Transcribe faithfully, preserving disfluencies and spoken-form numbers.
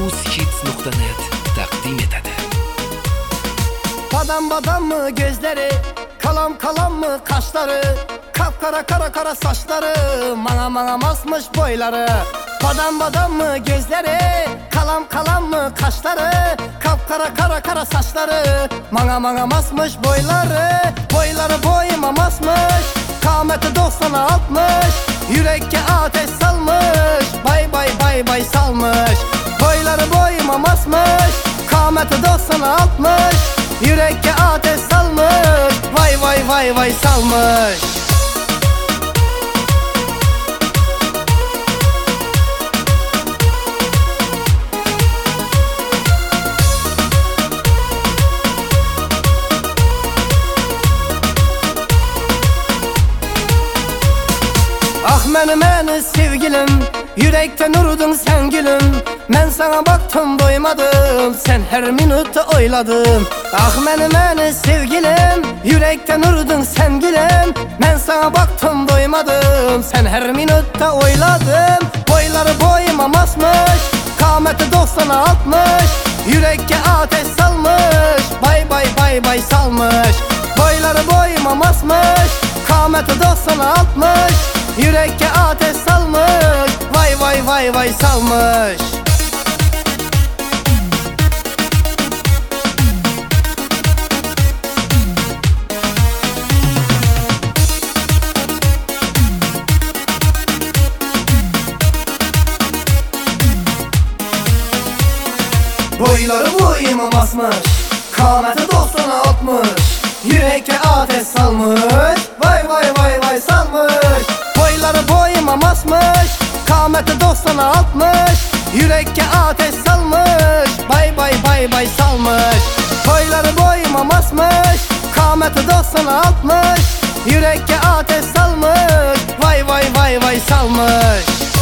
uzhits nokta net taqdim etadi. Badam badam mı gözleri, kalam kalam mı kaşları, kapkara kara kara saçları, mana mana masmış boyları. Badam badam mı gözleri, kalam kalam mı kaşları, kapkara kara kara saçları, mana mana masmış boyları. Boyları boyuma masmış, kameti doksana altmış, yürekke ateş salmış, bay bay bay bay salmış. Boyları boyuma masmış, kameti doksana altmış, yürekke ateş salmış, vay vay vay vay salmış. Ah mənim mənim sevgilim, yürekten urudun sen gülüm. Ben sana baktım doymadım, sen her minutta oyladım. Ah mənim mənim sevgilim, yürekten urudun sen gülüm. Ben sana baktım doymadım, sen her minutta oyladım. Boyları boyuma masmış, kameti doksana altmış, yürekke ateş salmış, bay bay bay bay salmış. Boyları boyuma masmış, kameti doksana altmış, yürekke ateş salmış, vay vay vay vay salmış. Boyları boyuma basmış, kameti doksana altmış, yürekke ateş salmış, vay vay vay vay salmış. Boyları boyuma basmış, kameti doksana altmış, yürekke ateş salmış, bay bay bay bay salmış. Boyları boyuma basmış, kameti doksana altmış, yürekke ateş salmış, vay vay vay vay salmış.